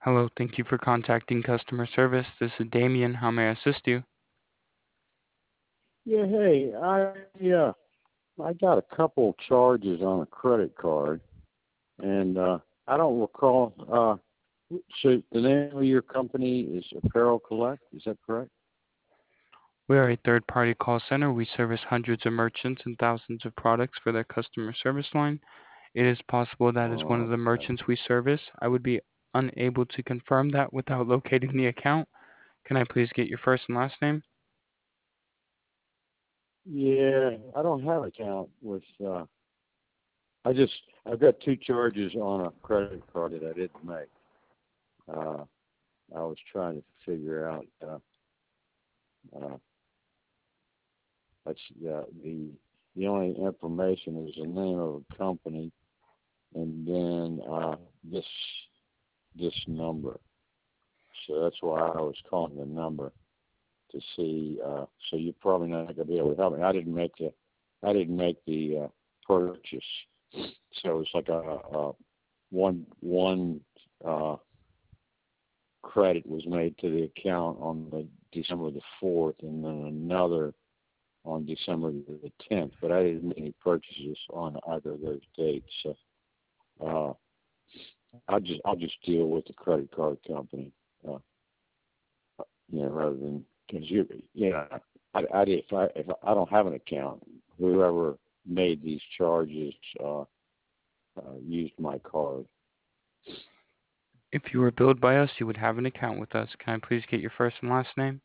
Hello, thank you for contacting customer service. This is Damien. How may I assist you? Yeah, hey, I got a couple charges on a credit card, and I don't recall. So the name of your company is Apparel Collect. Is that correct? We are a third-party call center. We service hundreds of merchants and thousands of products for their customer service line. It is possible that is one of Oh, the okay. merchants we service. I would be unable to confirm that without locating the account. Can I please get your first and last name? Yeah, I don't have an account with. I just I've got two charges on a credit card that I didn't make. Uh, I was trying to figure out. Uh, that's the only information is the name of a company and then this number. So that's why I was calling the number to see. So you're probably not going to be able to help me. I didn't make the purchase. So it's like a one credit was made to the account on the December the 4th, and then another on December the 10th. But I didn't make any purchases on either of those dates. So, I'll just deal with the credit card company, uh, rather than because if I don't have an account, whoever made these charges used my card. If you were billed by us, you would have an account with us. Can I please get your first and last name?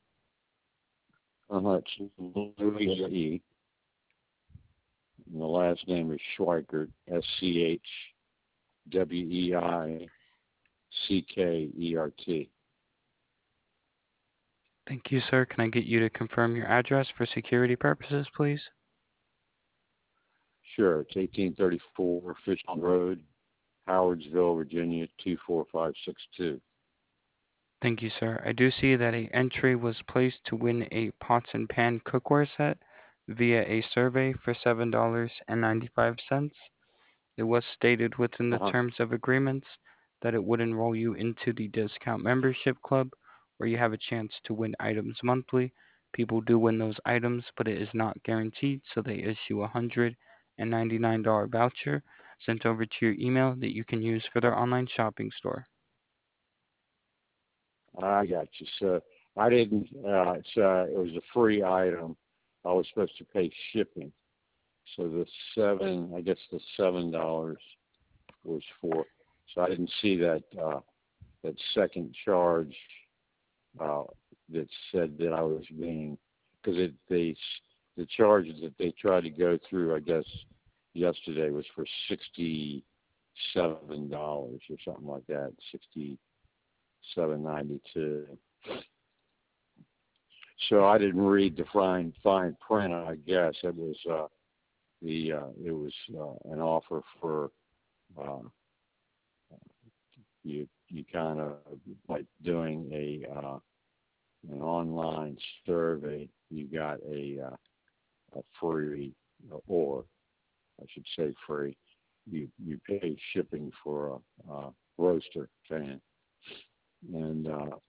It's Louis E. And the last name is Schweikert, Schweikert. Thank you, sir. Can I get you to confirm your address for security purposes, please? Sure, it's 1834 Fishland Road, Howardsville, Virginia 24562. Thank you, sir. I do see that a entry was placed to win a pots and pan cookware set via a survey for $7.95. It was stated within the Uh-huh. terms of agreements that it would enroll you into the discount membership club where you have a chance to win items monthly. People do win those items, but it is not guaranteed, so they issue a $199 voucher sent over to your email that you can use for their online shopping store. I got you. So I didn't. It was a free item. I was supposed to pay shipping. So I guess the $7 was for. So I didn't see that second charge uh, that said that I was being because the charges that they tried to go through. I guess yesterday was for $67 or something like that. 67.92. So I didn't read the fine print. I guess it was an offer for uh, you kind of like doing an online survey. You got a free, or I should say free. You pay shipping for a roaster fan, and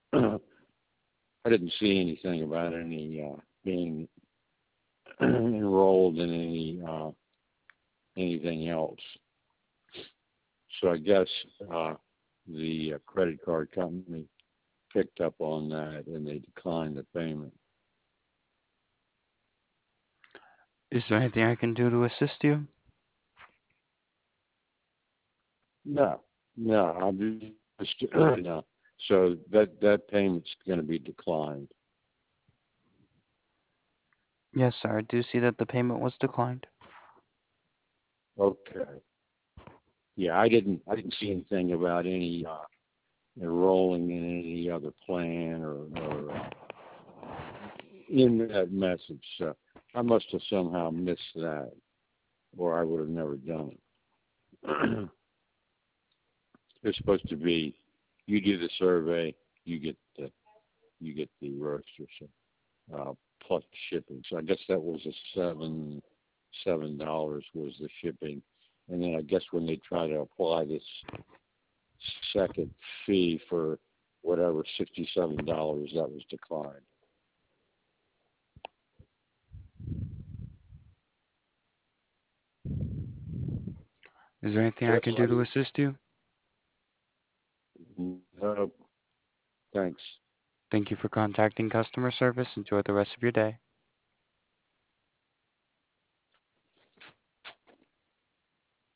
I didn't see anything about any being enrolled in anything else. So I guess the credit card company picked up on that and they declined the payment. Is there anything I can do to assist you? No, no, I'm just no. So that payment's going to be declined. Yes, sir. I do see that the payment was declined. Okay. Yeah, I didn't see anything about any enrolling in any other plan or in that message. So I must have somehow missed that, or I would have never done it. It's supposed to be you do the survey, you get the roaster, so, plus shipping. So I guess that was a $7 was the shipping, and then I guess when they try to apply this second fee for whatever $67 that was declined. Is there anything So I that's can what do I to need. assist you? Thanks. Thank you for contacting customer service. Enjoy the rest of your day.